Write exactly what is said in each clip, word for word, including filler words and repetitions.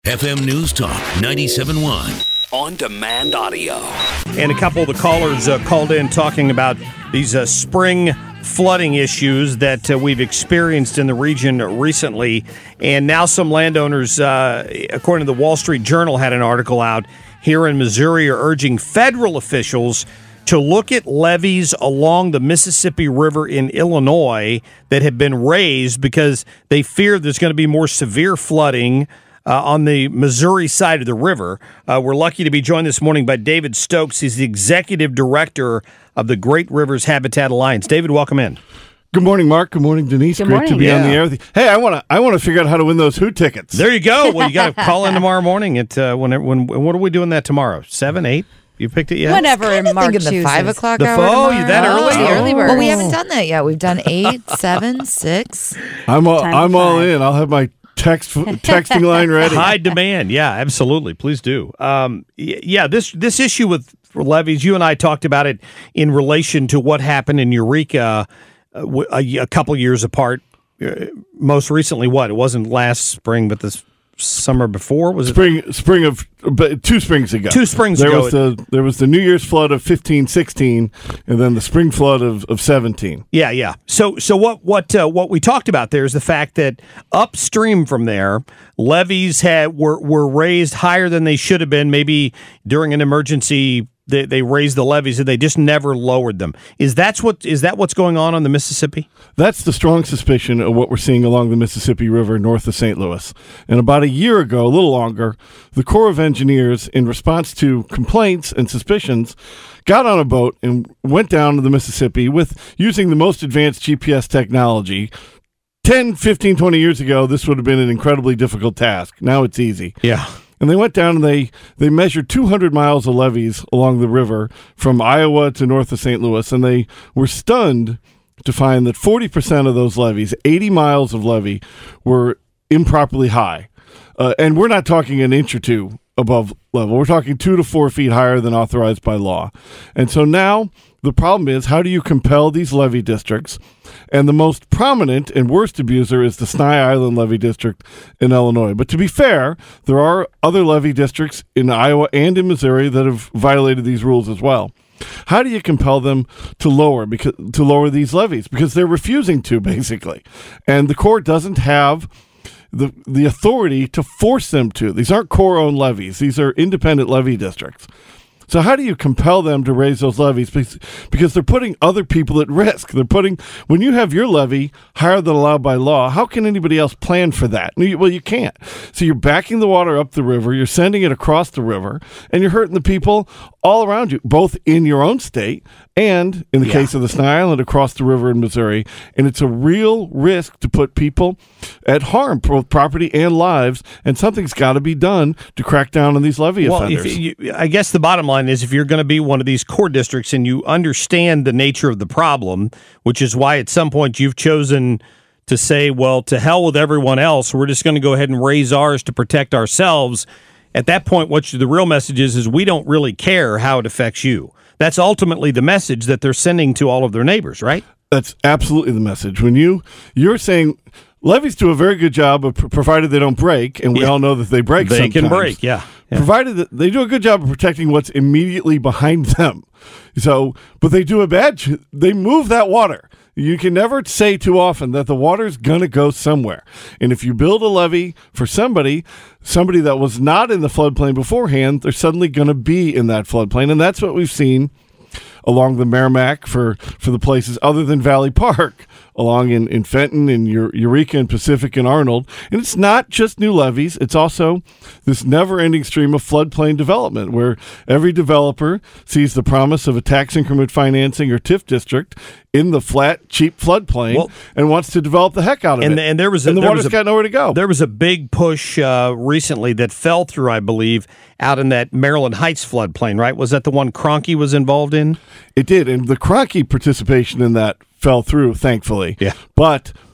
F M News Talk ninety-seven point one. On demand audio. And a couple of the callers uh, called in talking about these uh, spring flooding issues that uh, we've experienced in the region recently. And now some landowners, uh, according to the Wall Street Journal, had an article out here in Missouri are urging federal officials to look at levees along the Mississippi River in Illinois that have been raised because they fear there's going to be more severe flooding Uh, on the Missouri side of the river. Uh, we're lucky to be joined this morning by David Stokes. He's the executive director of the Great Rivers Habitat Alliance. David, welcome in. Good morning, Mark. Good morning, Denise. Good Great morning. to be Yeah. on the air with you. Hey, I want to I want to figure out how to win those Who tickets. There you go. Well, you got to call in tomorrow morning. At uh, when, when what are we doing that tomorrow? Seven, eight? You picked it yet? Whenever Mark thinking the chooses. five o'clock The hour. fo- tomorrow. you that early? Oh, The early bird. Well, we haven't done that yet. We've done eight, seven, six. I'm all, Time I'm all five. in. I'll have my text texting line ready. High demand. Yeah, absolutely. Please do. Um, y- yeah, this this issue with levees, you and I talked about it in relation to what happened in Eureka uh, w- a, a couple years apart. Uh, most recently, what? It wasn't last spring, but this summer before? Was it? Spring spring of but two springs ago. Two springs there ago. was the there was the New Year's flood of fifteen sixteen and then the spring flood of, of seventeen. Yeah, yeah. So, so what? What? Uh, what we talked about there is the fact that upstream from there, levees had were were raised higher than they should have been. Maybe during an emergency, they, they raised the levees and they just never lowered them. Is that's what? Is that what's going on on the Mississippi? That's the strong suspicion of what we're seeing along the Mississippi River north of Saint Louis. And about a year ago, a little longer, the Corps of Engineers, in response to complaints and suspicions, got on a boat and went down to the Mississippi with using the most advanced G P S technology. ten, fifteen, twenty years ago, this would have been an incredibly difficult task. Now it's easy. Yeah. And they went down and they, they measured two hundred miles of levees along the river from Iowa to north of Saint Louis, and they were stunned to find that forty percent of those levees, eighty miles of levee, were improperly high. Uh, and we're not talking an inch or two above level. We're talking two to four feet higher than authorized by law. And so now the problem is, how do you compel these levee districts? And the most prominent and worst abuser is the Sny Island Levee District in Illinois. But to be fair, there are other levee districts in Iowa and in Missouri that have violated these rules as well. How do you compel them to lower because to lower these levees? Because they're refusing to, basically. And the Corps doesn't have the the authority to force them to. These aren't Corps-owned levees. These are independent levee districts. So how do you compel them to raise those levees? Because, because they're putting other people at risk. They're putting, when you have your levee higher than allowed by law, how can anybody else plan for that? Well, you can't. So you're backing the water up the river, you're sending it across the river, and you're hurting the people all around you, both in your own state and, in the Yeah. case of the Sny Island, across the river in Missouri. And it's a real risk to put people at harm, both property and lives, and something's got to be done to crack down on these levee Well, offenders. if you, I guess the bottom line is if you're going to be one of these core districts and you understand the nature of the problem, which is why at some point you've chosen to say, well, to hell with everyone else, we're just going to go ahead and raise ours to protect ourselves. At that point, what you, the real message is, is we don't really care how it affects you. That's ultimately the message that they're sending to all of their neighbors, right? That's absolutely the message. When you, you're saying levees do a very good job of, provided they don't break, and we Yeah. all know that they break They sometimes. can break, yeah. Yeah. Provided that they do a good job of protecting what's immediately behind them. So, but they do a bad, j- they move that water. You can never say too often that the water's going to go somewhere. And if you build a levee for somebody, somebody that was not in the floodplain beforehand, they're suddenly going to be in that floodplain. And that's what we've seen along the Merrimack for, for the places other than Valley Park, along in, in Fenton and Eureka and Pacific and Arnold. And it's not just new levees. It's also this never-ending stream of floodplain development where every developer sees the promise of a tax increment financing or T I F district in the flat, cheap floodplain Well, and wants to develop the heck out of and, it. And there was a, and the there water's was a, got nowhere to go. There was a big push uh, recently that fell through, I believe, out in that Maryland Heights floodplain, right? Was that the one Kroenke was involved in? It did, and the Kroenke participation in that fell through, thankfully. Yeah. But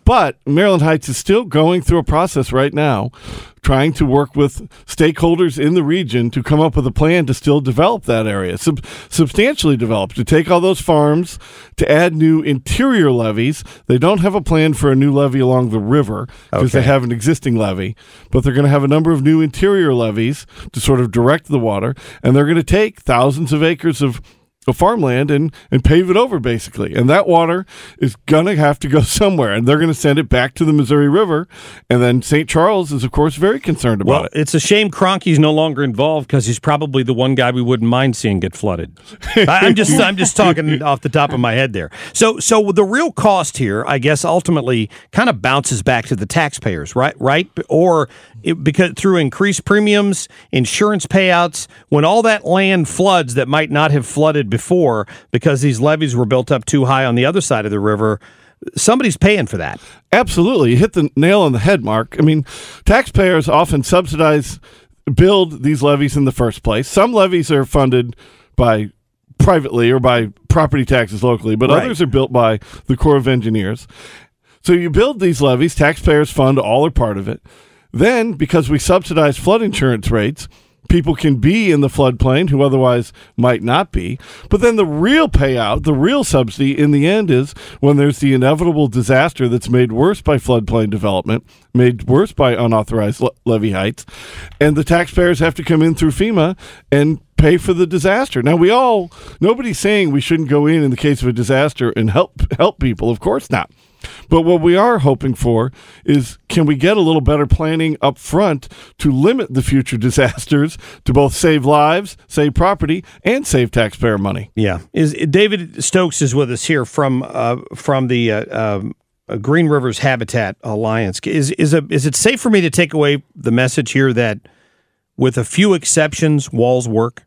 But Maryland Heights is still going through a process right now, trying to work with stakeholders in the region to come up with a plan to still develop that area, sub- substantially develop, to take all those farms, to add new interior levees. They don't have a plan for a new levee along the river because Okay. they have an existing levee, but they're going to have a number of new interior levees to sort of direct the water, and they're going to take thousands of acres of of farmland and, and pave it over, basically. And that water is going to have to go somewhere, and they're going to send it back to the Missouri River. And then Saint Charles is, of course, very concerned about Well, it. it's a shame Cronky's no longer involved because he's probably the one guy we wouldn't mind seeing get flooded. I'm just I'm just talking off the top of my head there. So so the real cost here, I guess, ultimately kind of bounces back to the taxpayers, right? Right? Or it, because through increased premiums, insurance payouts, when all that land floods that might not have flooded before because these levees were built up too high on the other side of the river, somebody's paying for that. Absolutely. You hit the nail on the head, Mark. I mean, taxpayers often subsidize, build these levees in the first place. Some levees are funded by privately or by property taxes locally, but Right. others are built by the Corps of Engineers. So you build these levees, taxpayers fund all or part of it. Then, because we subsidize flood insurance rates, people can be in the floodplain who otherwise might not be. But then the real payout, the real subsidy in the end is when there's the inevitable disaster that's made worse by floodplain development, made worse by unauthorized le- levee heights, and the taxpayers have to come in through FEMA and pay for the disaster. Now, we all, nobody's saying we shouldn't go in in the case of a disaster and help help people. Of course not. But what we are hoping for is, can we get a little better planning up front to limit the future disasters, to both save lives, save property, and save taxpayer money? Yeah. Is David Stokes is with us here from uh, from the uh, um, uh, Green Rivers Habitat Alliance. Is is a is it safe for me to take away the message here that, with a few exceptions, walls work?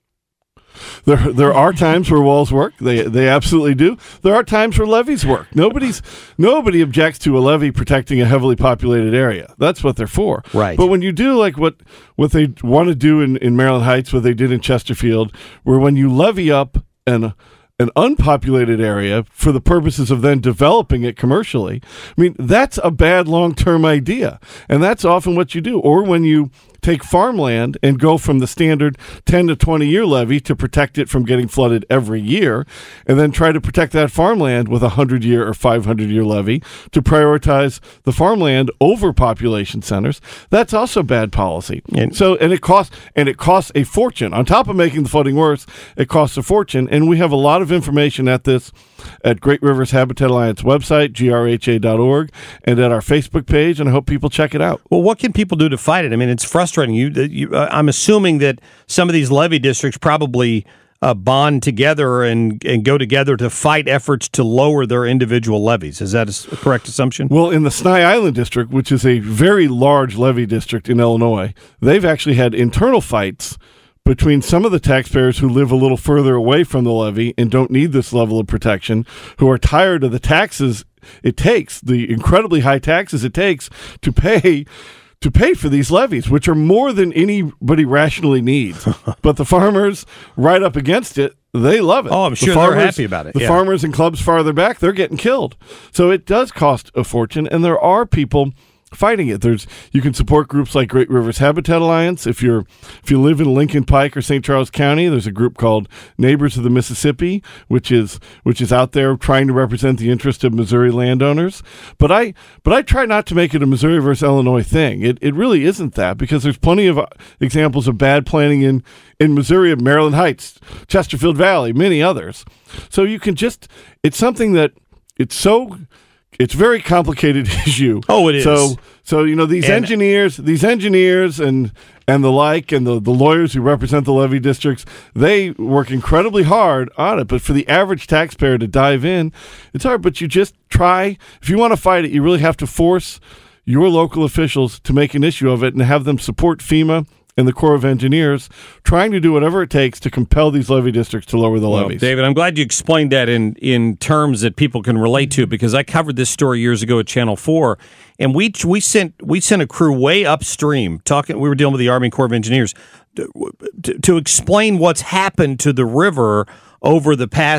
There, there are times where walls work. They, they absolutely do. There are times where levees work. Nobody's, nobody objects to a levee protecting a heavily populated area. That's what they're for. Right. But when you do like what, what they want to do in, in Maryland Heights, what they did in Chesterfield, where when you levee up an an unpopulated area for the purposes of then developing it commercially, I mean, that's a bad long-term idea. And that's often what you do. Or when you take farmland and go from the standard ten to twenty year levee to protect it from getting flooded every year, and then try to protect that farmland with a one hundred year or five hundred year levee to prioritize the farmland over population centers, that's also bad policy. And- so, and it costs, and it costs a fortune. On top of making the flooding worse, it costs a fortune. And we have a lot of information at this at Great Rivers Habitat Alliance website, G R H A dot org, and at our Facebook page, and I hope people check it out. Well, what can people do to fight it? I mean, it's frustrating. You, you uh, I'm assuming that some of these levee districts probably uh, bond together and, and go together to fight efforts to lower their individual levees. Is that a s- a correct assumption? Well, in the Sny Island district, which is a very large levee district in Illinois, they've actually had internal fights between some of the taxpayers who live a little further away from the levee and don't need this level of protection, who are tired of the taxes it takes, the incredibly high taxes it takes to pay to pay for these levees, which are more than anybody rationally needs. But the farmers right up against it, they love it. Oh, I'm The sure they're happy about it, The yeah. farmers and clubs farther back, they're getting killed. So it does cost a fortune, and there are people fighting it. There's you can support groups like Great Rivers Habitat Alliance. If you're if you live in Lincoln Pike or Saint Charles County, there's a group called Neighbors of the Mississippi, which is which is out there trying to represent the interest of Missouri landowners. But I but I try not to make it a Missouri versus Illinois thing. It it really isn't that, because there's plenty of uh, examples of bad planning in in Missouri, of Maryland Heights, Chesterfield Valley, many others. So you can just it's something that it's so It's a very complicated issue. Oh, it is. So, so you know, these And- engineers, these engineers, and and the like, and the, the lawyers who represent the levee districts, they work incredibly hard on it. But for the average taxpayer to dive in, it's hard. But you just try. If you want to fight it, you really have to force your local officials to make an issue of it and have them support FEMA and the Corps of Engineers, trying to do whatever it takes to compel these levee districts to lower the Well, levees. David, I'm glad you explained that in, in terms that people can relate to, because I covered this story years ago at Channel four, and we we sent we sent a crew way upstream. Talking, we were dealing with the Army Corps of Engineers to, to, to explain what's happened to the river over the past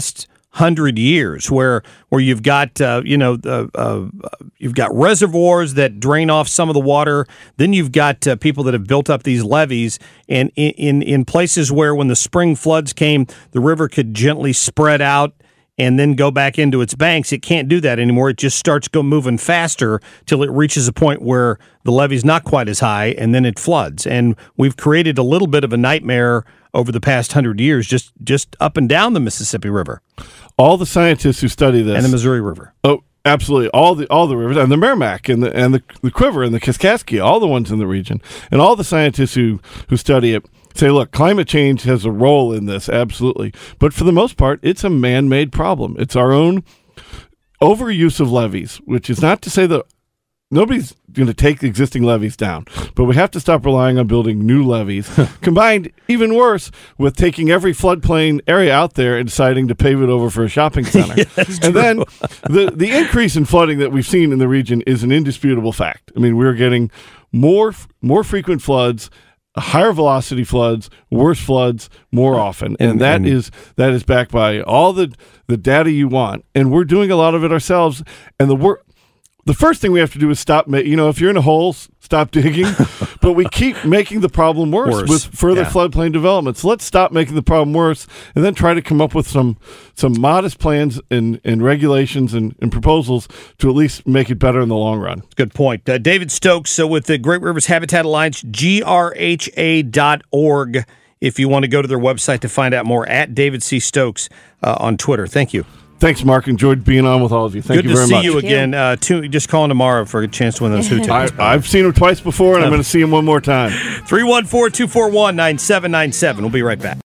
hundred years, where where you've got uh, you know uh, uh, you've got reservoirs that drain off some of the water. Then you've got uh, people that have built up these levees, and in, in in places where when the spring floods came, the river could gently spread out and then go back into its banks. It can't do that anymore. It just starts go moving faster till it reaches a point where the levee's not quite as high, and then it floods. And we've created a little bit of a nightmare over the past hundred years, just just up and down the Mississippi River. All the scientists who study this, and the Missouri River. Oh, absolutely, all the all the rivers, and the Merrimack, and the and the, the Quiver, and the Kaskaskia, all the ones in the region, and all the scientists who who study it say, look, climate change has a role in this, absolutely, but for the most part, it's a man-made problem. It's our own overuse of levees, which is not to say that nobody's going to take the existing levees down, but we have to stop relying on building new levees, combined, even worse, with taking every floodplain area out there and deciding to pave it over for a shopping center. Yeah, and true. then the, the increase in flooding that we've seen in the region is an indisputable fact. I mean, we're getting more more frequent floods, higher velocity floods, worse floods more often, and, and that and, is that is backed by all the, the data you want, and we're doing a lot of it ourselves, and the work The first thing we have to do is stop, ma- you know, if you're in a hole, s- stop digging. But we keep making the problem worse, Worse, with further yeah. floodplain development. So let's stop making the problem worse and then try to come up with some some modest plans and, and regulations and, and proposals to at least make it better in the long run. Good point. Uh, David Stokes uh, with the Great Rivers Habitat Alliance, G R H A dot org, if you want to go to their website to find out more, at David C. Stokes uh, on Twitter. Thank you. Thanks, Mark. Enjoyed being on with all of you. Thank Good you very to much. see you again. Uh, two, just call in tomorrow for a chance to win those Who tickets. I, I've seen him twice before, and I'm going to see him one more time. three one four, two four one, nine seven nine seven. We'll be right back.